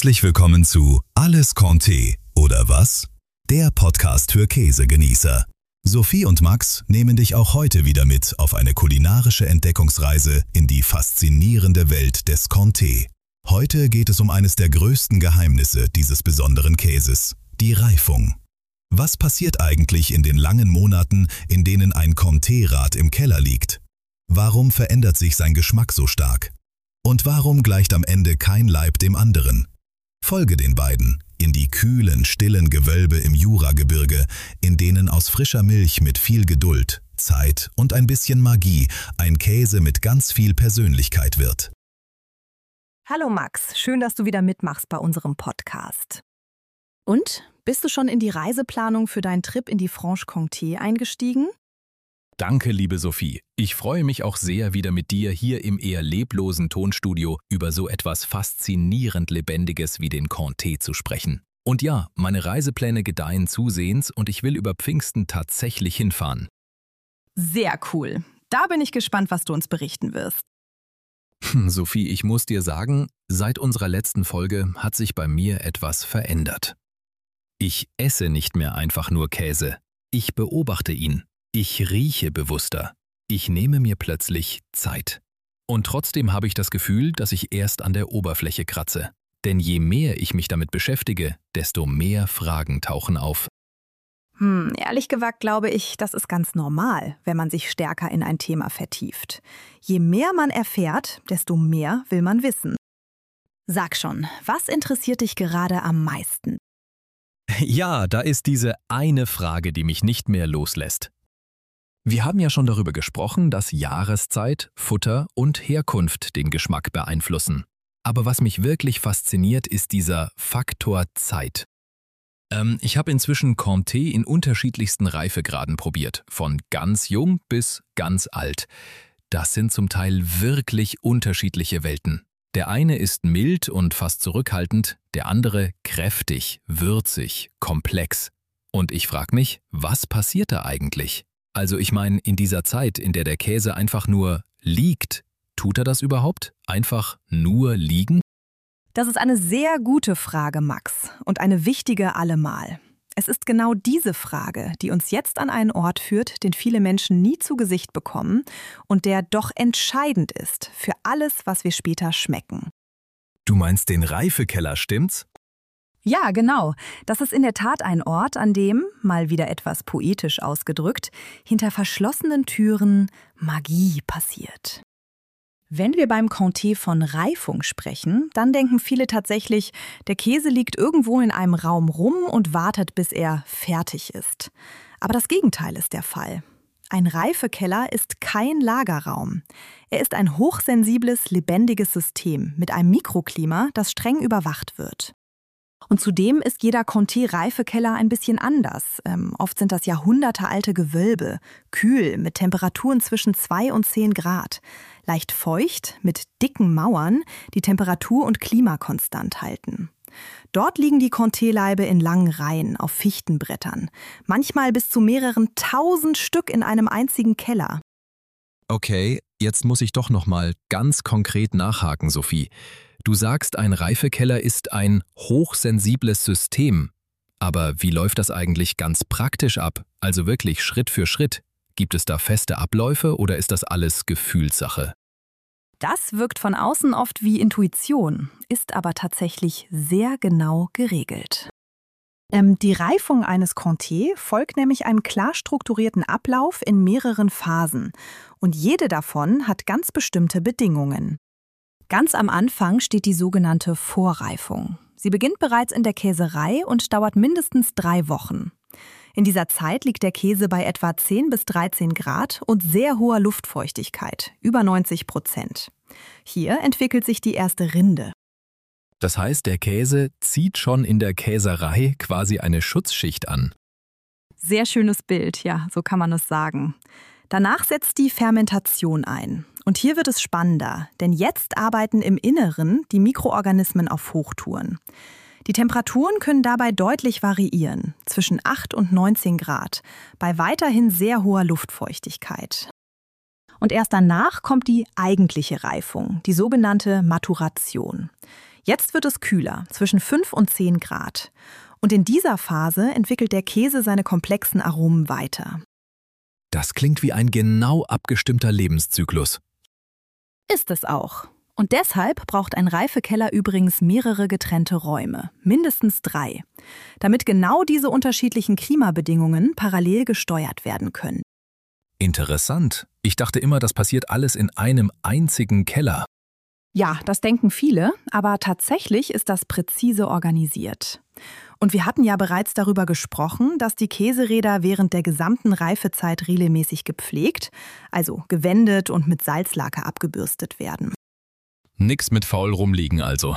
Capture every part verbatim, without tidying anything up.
Herzlich willkommen zu Alles Conté oder was? Der Podcast für Käsegenießer. Sophie und Max nehmen dich auch heute wieder mit auf eine kulinarische Entdeckungsreise in die faszinierende Welt des Conté. Heute geht es um eines der größten Geheimnisse dieses besonderen Käses, die Reifung. Was passiert eigentlich in den langen Monaten, in denen ein Comté-Rad im Keller liegt? Warum verändert sich sein Geschmack so stark? Und warum gleicht am Ende kein Leib dem anderen? Folge den beiden in die kühlen, stillen Gewölbe im Juragebirge, in denen aus frischer Milch mit viel Geduld, Zeit und ein bisschen Magie ein Käse mit ganz viel Persönlichkeit wird. Hallo Max, schön, dass du wieder mitmachst bei unserem Podcast. Und, bist du schon in die Reiseplanung für deinen Trip in die Franche-Comté eingestiegen? Danke, liebe Sophie. Ich freue mich auch sehr, wieder mit dir hier im eher leblosen Tonstudio über so etwas faszinierend Lebendiges wie den Comté zu sprechen. Und ja, meine Reisepläne gedeihen zusehends und ich will über Pfingsten tatsächlich hinfahren. Sehr cool. Da bin ich gespannt, was du uns berichten wirst. Sophie, ich muss dir sagen, seit unserer letzten Folge hat sich bei mir etwas verändert. Ich esse nicht mehr einfach nur Käse. Ich beobachte ihn. Ich rieche bewusster. Ich nehme mir plötzlich Zeit. Und trotzdem habe ich das Gefühl, dass ich erst an der Oberfläche kratze. Denn je mehr ich mich damit beschäftige, desto mehr Fragen tauchen auf. Hm, ehrlich gesagt glaube ich, das ist ganz normal, wenn man sich stärker in ein Thema vertieft. Je mehr man erfährt, desto mehr will man wissen. Sag schon, was interessiert dich gerade am meisten? Ja, da ist diese eine Frage, die mich nicht mehr loslässt. Wir haben ja schon darüber gesprochen, dass Jahreszeit, Futter und Herkunft den Geschmack beeinflussen. Aber was mich wirklich fasziniert, ist dieser Faktor Zeit. Ähm, ich habe inzwischen Comté in unterschiedlichsten Reifegraden probiert, von ganz jung bis ganz alt. Das sind zum Teil wirklich unterschiedliche Welten. Der eine ist mild und fast zurückhaltend, der andere kräftig, würzig, komplex. Und ich frage mich, was passiert da eigentlich? Also ich meine, in dieser Zeit, in der der Käse einfach nur liegt, tut er das überhaupt? Einfach nur liegen? Das ist eine sehr gute Frage, Max, und eine wichtige allemal. Es ist genau diese Frage, die uns jetzt an einen Ort führt, den viele Menschen nie zu Gesicht bekommen und der doch entscheidend ist für alles, was wir später schmecken. Du meinst den Reifekeller, stimmt's? Ja, genau. Das ist in der Tat ein Ort, an dem, mal wieder etwas poetisch ausgedrückt, hinter verschlossenen Türen Magie passiert. Wenn wir beim Comté von Reifung sprechen, dann denken viele tatsächlich, der Käse liegt irgendwo in einem Raum rum und wartet, bis er fertig ist. Aber das Gegenteil ist der Fall. Ein Reifekeller ist kein Lagerraum. Er ist ein hochsensibles, lebendiges System mit einem Mikroklima, das streng überwacht wird. Und zudem ist jeder Comté-Reifekeller ein bisschen anders. Ähm, oft sind das jahrhundertealte Gewölbe, kühl, mit Temperaturen zwischen zwei und zehn Grad, leicht feucht, mit dicken Mauern, die Temperatur und Klima konstant halten. Dort liegen die Comté-Laibe in langen Reihen auf Fichtenbrettern, manchmal bis zu mehreren tausend Stück in einem einzigen Keller. Okay, jetzt muss ich doch noch mal ganz konkret nachhaken, Sophie. Du sagst, ein Reifekeller ist ein hochsensibles System. Aber wie läuft das eigentlich ganz praktisch ab? Also wirklich Schritt für Schritt? Gibt es da feste Abläufe oder ist das alles Gefühlssache? Das wirkt von außen oft wie Intuition, ist aber tatsächlich sehr genau geregelt. Ähm, die Reifung eines Comté folgt nämlich einem klar strukturierten Ablauf in mehreren Phasen. Und jede davon hat ganz bestimmte Bedingungen. Ganz am Anfang steht die sogenannte Vorreifung. Sie beginnt bereits in der Käserei und dauert mindestens drei Wochen. In dieser Zeit liegt der Käse bei etwa zehn bis dreizehn Grad und sehr hoher Luftfeuchtigkeit, über neunzig Prozent. Hier entwickelt sich die erste Rinde. Das heißt, der Käse zieht schon in der Käserei quasi eine Schutzschicht an. Sehr schönes Bild, ja, so kann man es sagen. Danach setzt die Fermentation ein. Und hier wird es spannender, denn jetzt arbeiten im Inneren die Mikroorganismen auf Hochtouren. Die Temperaturen können dabei deutlich variieren, zwischen acht und neunzehn Grad, bei weiterhin sehr hoher Luftfeuchtigkeit. Und erst danach kommt die eigentliche Reifung, die sogenannte Maturation. Jetzt wird es kühler, zwischen fünf und zehn Grad. Und in dieser Phase entwickelt der Käse seine komplexen Aromen weiter. Das klingt wie ein genau abgestimmter Lebenszyklus. Ist es auch. Und deshalb braucht ein Reifekeller übrigens mehrere getrennte Räume, mindestens drei, damit genau diese unterschiedlichen Klimabedingungen parallel gesteuert werden können. Interessant. Ich dachte immer, das passiert alles in einem einzigen Keller. Ja, das denken viele, aber tatsächlich ist das präzise organisiert. Und wir hatten ja bereits darüber gesprochen, dass die Käseräder während der gesamten Reifezeit regelmäßig gepflegt, also gewendet und mit Salzlake abgebürstet werden. Nix mit faul rumliegen also.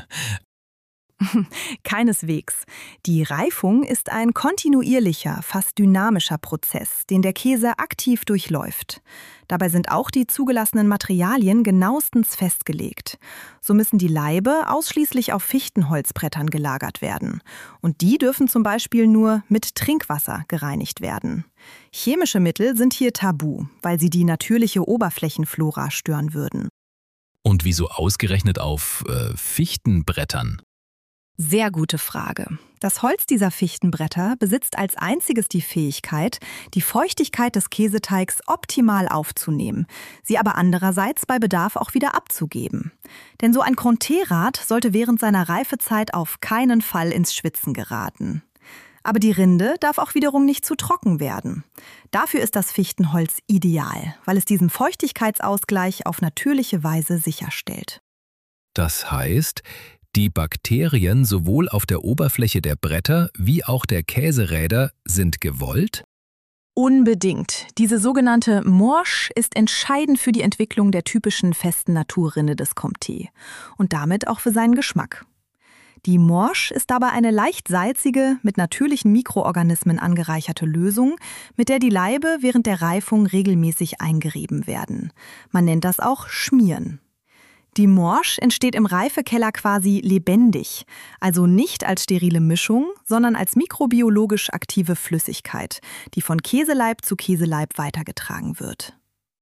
Keineswegs. Die Reifung ist ein kontinuierlicher, fast dynamischer Prozess, den der Käse aktiv durchläuft. Dabei sind auch die zugelassenen Materialien genauestens festgelegt. So müssen die Laibe ausschließlich auf Fichtenholzbrettern gelagert werden. Und die dürfen zum Beispiel nur mit Trinkwasser gereinigt werden. Chemische Mittel sind hier tabu, weil sie die natürliche Oberflächenflora stören würden. Und wieso ausgerechnet auf äh, Fichtenbrettern? Sehr gute Frage. Das Holz dieser Fichtenbretter besitzt als einziges die Fähigkeit, die Feuchtigkeit des Käseteigs optimal aufzunehmen, sie aber andererseits bei Bedarf auch wieder abzugeben. Denn so ein Comté-Rad sollte während seiner Reifezeit auf keinen Fall ins Schwitzen geraten. Aber die Rinde darf auch wiederum nicht zu trocken werden. Dafür ist das Fichtenholz ideal, weil es diesen Feuchtigkeitsausgleich auf natürliche Weise sicherstellt. Das heißt, die Bakterien sowohl auf der Oberfläche der Bretter wie auch der Käseräder sind gewollt? Unbedingt. Diese sogenannte Morsch ist entscheidend für die Entwicklung der typischen festen Naturrinde des Comté und damit auch für seinen Geschmack. Die Morsch ist dabei eine leicht salzige, mit natürlichen Mikroorganismen angereicherte Lösung, mit der die Laibe während der Reifung regelmäßig eingerieben werden. Man nennt das auch Schmieren. Die Morsch entsteht im Reifekeller quasi lebendig, also nicht als sterile Mischung, sondern als mikrobiologisch aktive Flüssigkeit, die von Käseleib zu Käseleib weitergetragen wird.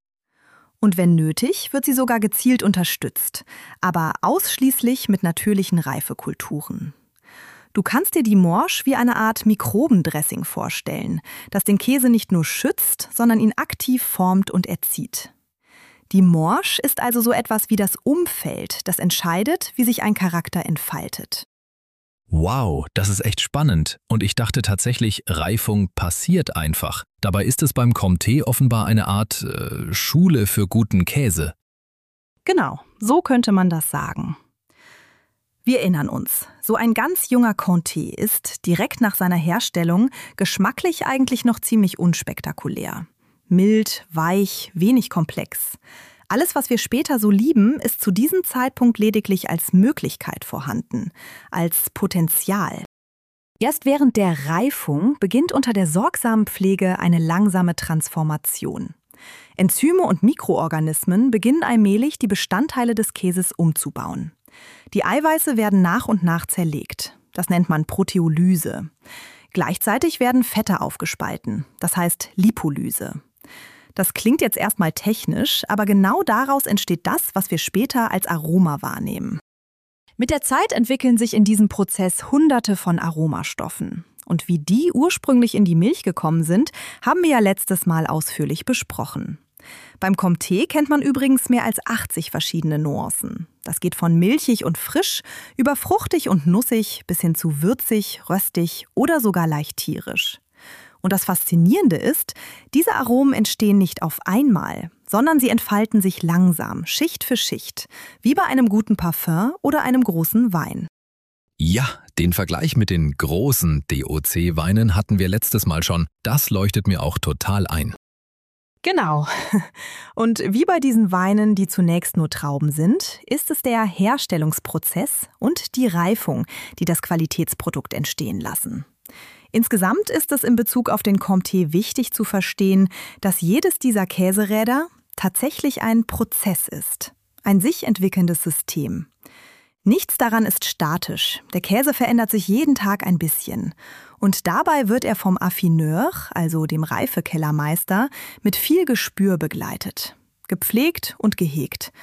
Und wenn nötig, wird sie sogar gezielt unterstützt, aber ausschließlich mit natürlichen Reifekulturen. Du kannst dir die Morsch wie eine Art Mikrobendressing vorstellen, das den Käse nicht nur schützt, sondern ihn aktiv formt und erzieht. Die Morsch ist also so etwas wie das Umfeld, das entscheidet, wie sich ein Charakter entfaltet. Wow, das ist echt spannend. Und ich dachte tatsächlich, Reifung passiert einfach. Dabei ist es beim Comté offenbar eine Art äh, Schule für guten Käse. Genau, so könnte man das sagen. Wir erinnern uns, so ein ganz junger Comté ist, direkt nach seiner Herstellung, geschmacklich eigentlich noch ziemlich unspektakulär. Mild, weich, wenig komplex. Alles, was wir später so lieben, ist zu diesem Zeitpunkt lediglich als Möglichkeit vorhanden, als Potenzial. Erst während der Reifung beginnt unter der sorgsamen Pflege eine langsame Transformation. Enzyme und Mikroorganismen beginnen allmählich, die Bestandteile des Käses umzubauen. Die Eiweiße werden nach und nach zerlegt. Das nennt man Proteolyse. Gleichzeitig werden Fette aufgespalten, das heißt Lipolyse. Das klingt jetzt erstmal technisch, aber genau daraus entsteht das, was wir später als Aroma wahrnehmen. Mit der Zeit entwickeln sich in diesem Prozess Hunderte von Aromastoffen. Und wie die ursprünglich in die Milch gekommen sind, haben wir ja letztes Mal ausführlich besprochen. Beim Comté kennt man übrigens mehr als achtzig verschiedene Nuancen. Das geht von milchig und frisch über fruchtig und nussig bis hin zu würzig, röstig oder sogar leicht tierisch. Und das Faszinierende ist, diese Aromen entstehen nicht auf einmal, sondern sie entfalten sich langsam, Schicht für Schicht, wie bei einem guten Parfum oder einem großen Wein. Ja, den Vergleich mit den großen D O C-Weinen hatten wir letztes Mal schon. Das leuchtet mir auch total ein. Genau. Und wie bei diesen Weinen, die zunächst nur Trauben sind, ist es der Herstellungsprozess und die Reifung, die das Qualitätsprodukt entstehen lassen. Insgesamt ist es in Bezug auf den Comté wichtig zu verstehen, dass jedes dieser Käseräder tatsächlich ein Prozess ist, ein sich entwickelndes System. Nichts daran ist statisch. Der Käse verändert sich jeden Tag ein bisschen. Und dabei wird er vom Affineur, also dem Reifekellermeister, mit viel Gespür begleitet. Gepflegt und gehegt.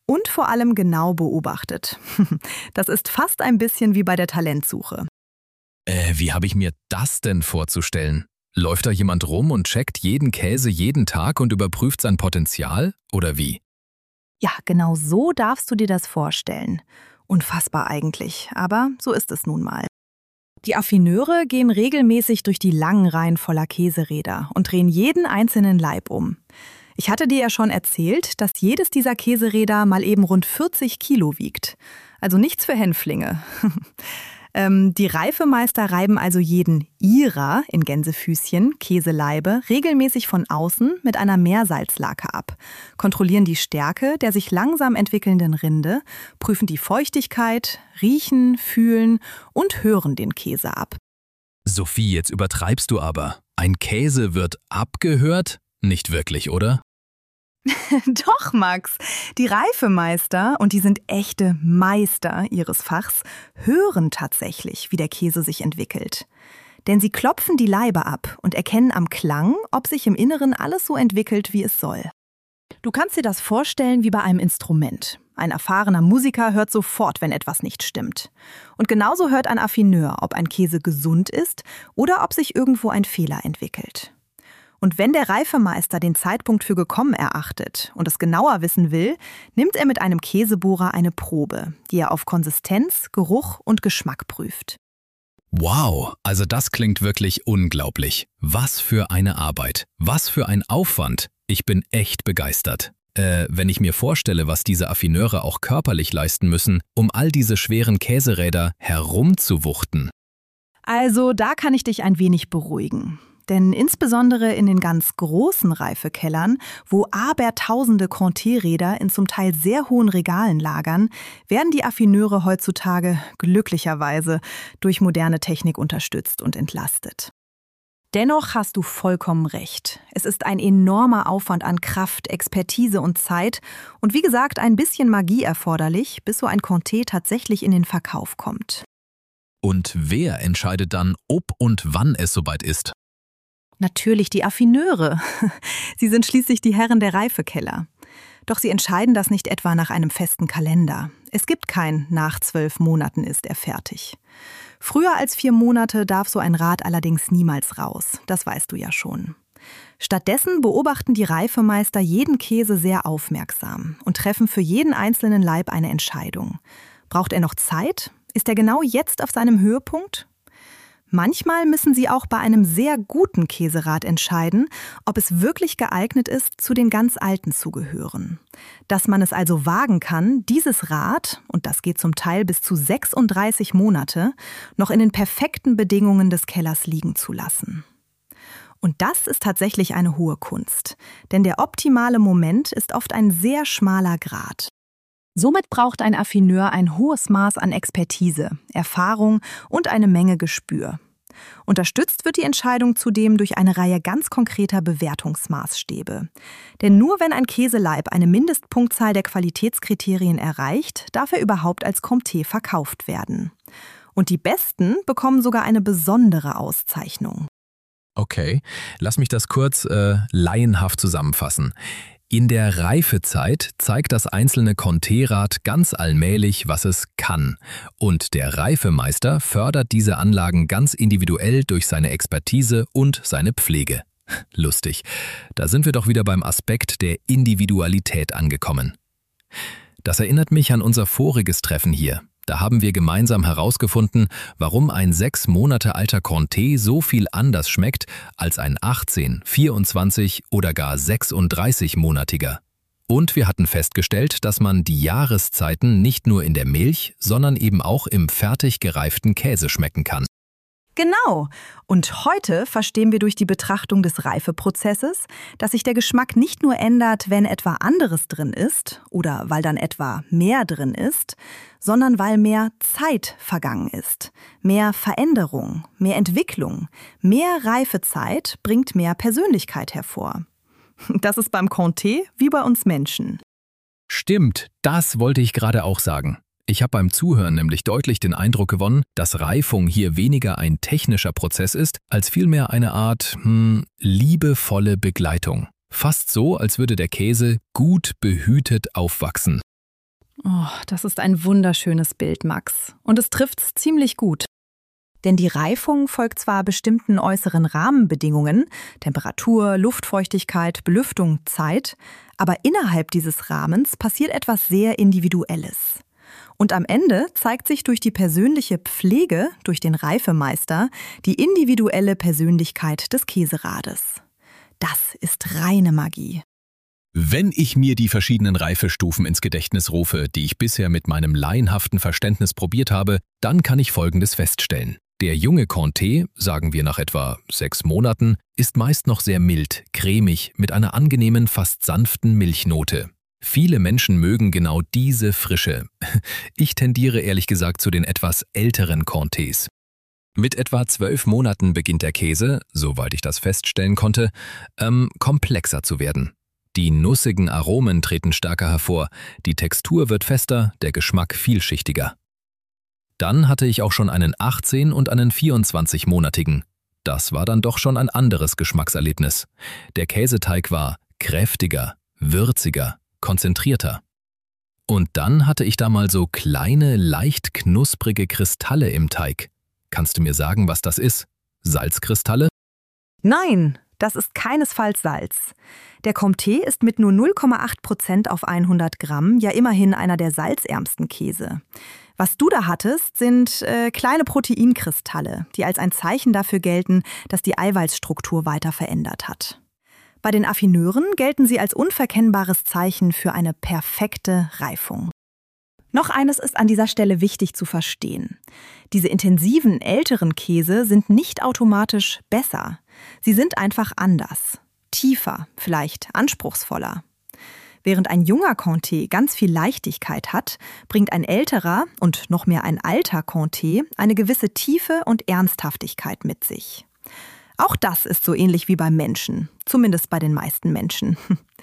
Und vor allem genau beobachtet. Das ist fast ein bisschen wie bei der Talentsuche. Äh, wie habe ich mir das denn vorzustellen? Läuft da jemand rum und checkt jeden Käse jeden Tag und überprüft sein Potenzial? Oder wie? Ja, genau so darfst du dir das vorstellen. Unfassbar eigentlich, aber so ist es nun mal. Die Affineure gehen regelmäßig durch die langen Reihen voller Käseräder und drehen jeden einzelnen Laib um. Ich hatte dir ja schon erzählt, dass jedes dieser Käseräder mal eben rund vierzig Kilo wiegt. Also nichts für Hänflinge. ähm, die Reifemeister reiben also jeden ihrer, in Gänsefüßchen, Käseleibe regelmäßig von außen mit einer Meersalzlake ab, kontrollieren die Stärke der sich langsam entwickelnden Rinde, prüfen die Feuchtigkeit, riechen, fühlen und hören den Käse ab. Sophie, jetzt übertreibst du aber. Ein Käse wird abgehört? Nicht wirklich, oder? Doch, Max. Die Reifemeister, und die sind echte Meister ihres Fachs, hören tatsächlich, wie der Käse sich entwickelt. Denn sie klopfen die Laibe ab und erkennen am Klang, ob sich im Inneren alles so entwickelt, wie es soll. Du kannst dir das vorstellen wie bei einem Instrument. Ein erfahrener Musiker hört sofort, wenn etwas nicht stimmt. Und genauso hört ein Affineur, ob ein Käse gesund ist oder ob sich irgendwo ein Fehler entwickelt. Und wenn der Reifemeister den Zeitpunkt für gekommen erachtet und es genauer wissen will, nimmt er mit einem Käsebohrer eine Probe, die er auf Konsistenz, Geruch und Geschmack prüft. Wow, also das klingt wirklich unglaublich. Was für eine Arbeit, was für ein Aufwand. Ich bin echt begeistert. Äh, wenn ich mir vorstelle, was diese Affineure auch körperlich leisten müssen, um all diese schweren Käseräder herumzuwuchten. Also da kann ich dich ein wenig beruhigen. Denn insbesondere in den ganz großen Reifekellern, wo abertausende Conté-Räder in zum Teil sehr hohen Regalen lagern, werden die Affineure heutzutage glücklicherweise durch moderne Technik unterstützt und entlastet. Dennoch hast du vollkommen recht. Es ist ein enormer Aufwand an Kraft, Expertise und Zeit und wie gesagt ein bisschen Magie erforderlich, bis so ein Conté tatsächlich in den Verkauf kommt. Und wer entscheidet dann, ob und wann es soweit ist? Natürlich die Affineure. Sie sind schließlich die Herren der Reifekeller. Doch sie entscheiden das nicht etwa nach einem festen Kalender. Es gibt kein nach zwölf Monaten ist er fertig. Früher als vier Monate darf so ein Rad allerdings niemals raus. Das weißt du ja schon. Stattdessen beobachten die Reifemeister jeden Käse sehr aufmerksam und treffen für jeden einzelnen Laib eine Entscheidung. Braucht er noch Zeit? Ist er genau jetzt auf seinem Höhepunkt? Manchmal müssen sie auch bei einem sehr guten Käserad entscheiden, ob es wirklich geeignet ist, zu den ganz Alten zu gehören. Dass man es also wagen kann, dieses Rad, und das geht zum Teil bis zu sechsunddreißig Monate, noch in den perfekten Bedingungen des Kellers liegen zu lassen. Und das ist tatsächlich eine hohe Kunst, denn der optimale Moment ist oft ein sehr schmaler Grat. Somit braucht ein Affineur ein hohes Maß an Expertise, Erfahrung und eine Menge Gespür. Unterstützt wird die Entscheidung zudem durch eine Reihe ganz konkreter Bewertungsmaßstäbe. Denn nur wenn ein Käseleib eine Mindestpunktzahl der Qualitätskriterien erreicht, darf er überhaupt als Comté verkauft werden. Und die Besten bekommen sogar eine besondere Auszeichnung. Okay, lass mich das kurz äh, laienhaft zusammenfassen. In der Reifezeit zeigt das einzelne Conté-Rad ganz allmählich, was es kann. Und der Reifemeister fördert diese Anlagen ganz individuell durch seine Expertise und seine Pflege. Lustig, da sind wir doch wieder beim Aspekt der Individualität angekommen. Das erinnert mich an unser voriges Treffen hier. Da haben wir gemeinsam herausgefunden, warum ein sechs Monate alter Conté so viel anders schmeckt als ein achtzehn, vierundzwanzig oder gar sechsunddreißig-monatiger. Und wir hatten festgestellt, dass man die Jahreszeiten nicht nur in der Milch, sondern eben auch im fertig gereiften Käse schmecken kann. Genau. Und heute verstehen wir durch die Betrachtung des Reifeprozesses, dass sich der Geschmack nicht nur ändert, wenn etwa anderes drin ist oder weil dann etwa mehr drin ist, sondern weil mehr Zeit vergangen ist. Mehr Veränderung, mehr Entwicklung, mehr Reifezeit bringt mehr Persönlichkeit hervor. Das ist beim Conté wie bei uns Menschen. Stimmt, das wollte ich gerade auch sagen. Ich habe beim Zuhören nämlich deutlich den Eindruck gewonnen, dass Reifung hier weniger ein technischer Prozess ist, als vielmehr eine Art, hm, liebevolle Begleitung. Fast so, als würde der Käse gut behütet aufwachsen. Oh, das ist ein wunderschönes Bild, Max. Und es trifft's ziemlich gut. Denn die Reifung folgt zwar bestimmten äußeren Rahmenbedingungen, Temperatur, Luftfeuchtigkeit, Belüftung, Zeit, aber innerhalb dieses Rahmens passiert etwas sehr Individuelles. Und am Ende zeigt sich durch die persönliche Pflege, durch den Reifemeister, die individuelle Persönlichkeit des Käserades. Das ist reine Magie. Wenn ich mir die verschiedenen Reifestufen ins Gedächtnis rufe, die ich bisher mit meinem laienhaften Verständnis probiert habe, dann kann ich Folgendes feststellen. Der junge Comté, sagen wir nach etwa sechs Monaten, ist meist noch sehr mild, cremig, mit einer angenehmen, fast sanften Milchnote. Viele Menschen mögen genau diese Frische. Ich tendiere ehrlich gesagt zu den etwas älteren Comtés. Mit etwa zwölf Monaten beginnt der Käse, soweit ich das feststellen konnte, ähm, komplexer zu werden. Die nussigen Aromen treten stärker hervor, die Textur wird fester, der Geschmack vielschichtiger. Dann hatte ich auch schon einen achtzehn- und einen vierundzwanzig-monatigen. Das war dann doch schon ein anderes Geschmackserlebnis. Der Käseteig war kräftiger, würziger, konzentrierter. Und dann hatte ich da mal so kleine, leicht knusprige Kristalle im Teig. Kannst du mir sagen, was das ist? Salzkristalle? Nein, das ist keinesfalls Salz. Der Comté ist mit nur null Komma acht Prozent auf hundert Gramm ja immerhin einer der salzärmsten Käse. Was du da hattest, sind äh, kleine Proteinkristalle, die als ein Zeichen dafür gelten, dass die Eiweißstruktur weiter verändert hat. Bei den Affineuren gelten sie als unverkennbares Zeichen für eine perfekte Reifung. Noch eines ist an dieser Stelle wichtig zu verstehen. Diese intensiven, älteren Käse sind nicht automatisch besser. Sie sind einfach anders, tiefer, vielleicht anspruchsvoller. Während ein junger Comté ganz viel Leichtigkeit hat, bringt ein älterer und noch mehr ein alter Comté eine gewisse Tiefe und Ernsthaftigkeit mit sich. Auch das ist so ähnlich wie beim Menschen, zumindest bei den meisten Menschen.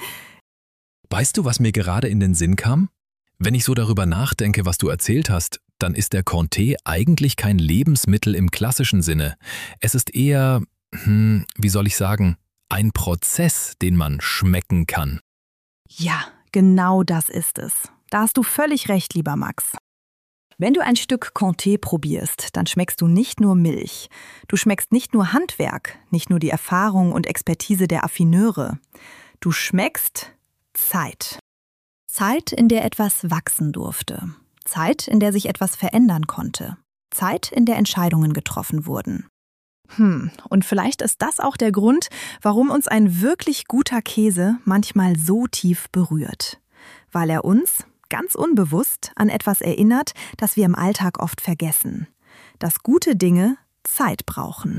Weißt du, was mir gerade in den Sinn kam? Wenn ich so darüber nachdenke, was du erzählt hast, dann ist der Comté eigentlich kein Lebensmittel im klassischen Sinne. Es ist eher, hm, wie soll ich sagen, ein Prozess, den man schmecken kann. Ja, genau das ist es. Da hast du völlig recht, lieber Max. Wenn du ein Stück Comté probierst, dann schmeckst du nicht nur Milch. Du schmeckst nicht nur Handwerk, nicht nur die Erfahrung und Expertise der Affineure. Du schmeckst Zeit. Zeit, in der etwas wachsen durfte. Zeit, in der sich etwas verändern konnte. Zeit, in der Entscheidungen getroffen wurden. Hm, und vielleicht ist das auch der Grund, warum uns ein wirklich guter Käse manchmal so tief berührt. Weil er uns, ganz unbewusst, an etwas erinnert, das wir im Alltag oft vergessen. Dass gute Dinge Zeit brauchen.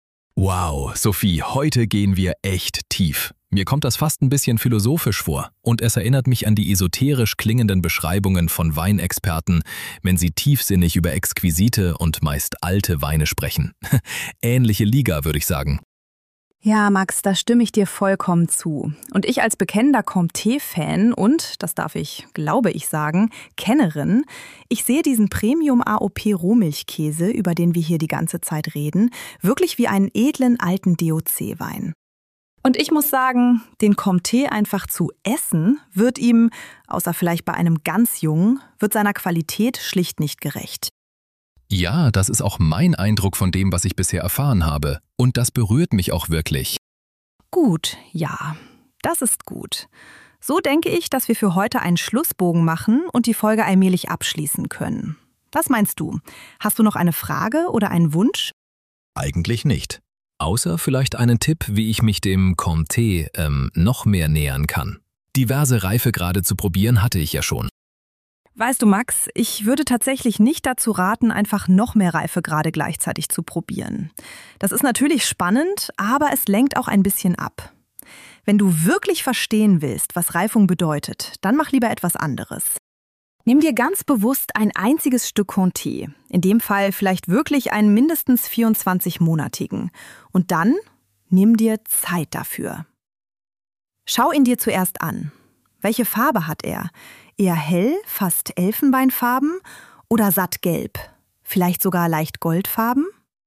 Wow, Sophie, heute gehen wir echt tief. Mir kommt das fast ein bisschen philosophisch vor und es erinnert mich an die esoterisch klingenden Beschreibungen von Weinexperten, wenn sie tiefsinnig über exquisite und meist alte Weine sprechen. Ähnliche Liga, würde ich sagen. Ja, Max, da stimme ich dir vollkommen zu. Und ich als bekennender Comté-Fan und, das darf ich, glaube ich sagen, Kennerin, ich sehe diesen Premium-A O P-Rohmilchkäse, über den wir hier die ganze Zeit reden, wirklich wie einen edlen alten D O C-Wein. Und ich muss sagen, den Comté einfach zu essen, wird ihm, außer vielleicht bei einem ganz Jungen, wird seiner Qualität schlicht nicht gerecht. Ja, das ist auch mein Eindruck von dem, was ich bisher erfahren habe. Und das berührt mich auch wirklich. Gut, ja, das ist gut. So denke ich, dass wir für heute einen Schlussbogen machen und die Folge allmählich abschließen können. Was meinst du? Hast du noch eine Frage oder einen Wunsch? Eigentlich nicht. Außer vielleicht einen Tipp, wie ich mich dem Comté ähm, noch mehr nähern kann. Diverse Reifegrade zu probieren hatte ich ja schon. Weißt du, Max, ich würde tatsächlich nicht dazu raten, einfach noch mehr Reifegrade gleichzeitig zu probieren. Das ist natürlich spannend, aber es lenkt auch ein bisschen ab. Wenn du wirklich verstehen willst, was Reifung bedeutet, dann mach lieber etwas anderes. Nimm dir ganz bewusst ein einziges Stück Comté, in dem Fall vielleicht wirklich einen mindestens vierundzwanzig-monatigen. Und dann nimm dir Zeit dafür. Schau ihn dir zuerst an. Welche Farbe hat er? Eher hell, fast Elfenbeinfarben oder sattgelb? Vielleicht sogar leicht goldfarben?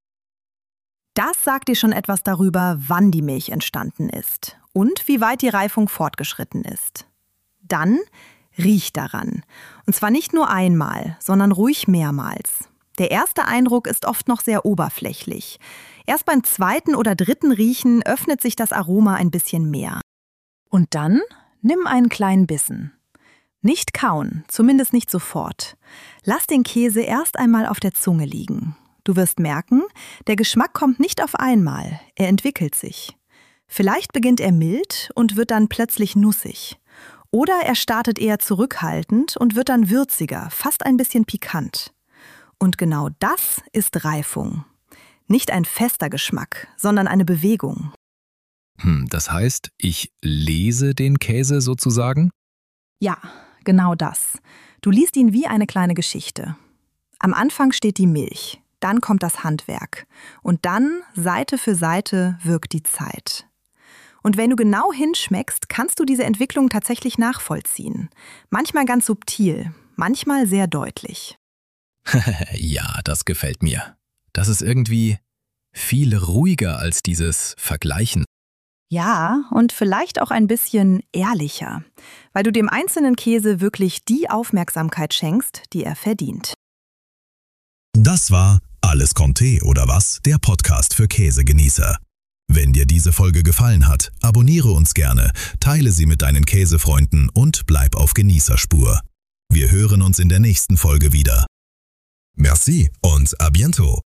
Das sagt dir schon etwas darüber, wann die Milch entstanden ist und wie weit die Reifung fortgeschritten ist. Dann Riech daran. Und zwar nicht nur einmal, sondern ruhig mehrmals. Der erste Eindruck ist oft noch sehr oberflächlich. Erst beim zweiten oder dritten Riechen öffnet sich das Aroma ein bisschen mehr. Und dann nimm einen kleinen Bissen. Nicht kauen, zumindest nicht sofort. Lass den Käse erst einmal auf der Zunge liegen. Du wirst merken, der Geschmack kommt nicht auf einmal, er entwickelt sich. Vielleicht beginnt er mild und wird dann plötzlich nussig. Oder er startet eher zurückhaltend und wird dann würziger, fast ein bisschen pikant. Und genau das ist Reifung. Nicht ein fester Geschmack, sondern eine Bewegung. Hm, das heißt, ich lese den Käse sozusagen? Ja, genau das. Du liest ihn wie eine kleine Geschichte. Am Anfang steht die Milch, dann kommt das Handwerk. Und dann, Seite für Seite, wirkt die Zeit. Und wenn du genau hinschmeckst, kannst du diese Entwicklung tatsächlich nachvollziehen. Manchmal ganz subtil, manchmal sehr deutlich. Ja, das gefällt mir. Das ist irgendwie viel ruhiger als dieses Vergleichen. Ja, und vielleicht auch ein bisschen ehrlicher, weil du dem einzelnen Käse wirklich die Aufmerksamkeit schenkst, die er verdient. Das war Alles Conté oder was? Der Podcast für Käsegenießer. Wenn dir diese Folge gefallen hat, abonniere uns gerne, teile sie mit deinen Käsefreunden und bleib auf Genießerspur. Wir hören uns in der nächsten Folge wieder. Merci und à bientôt.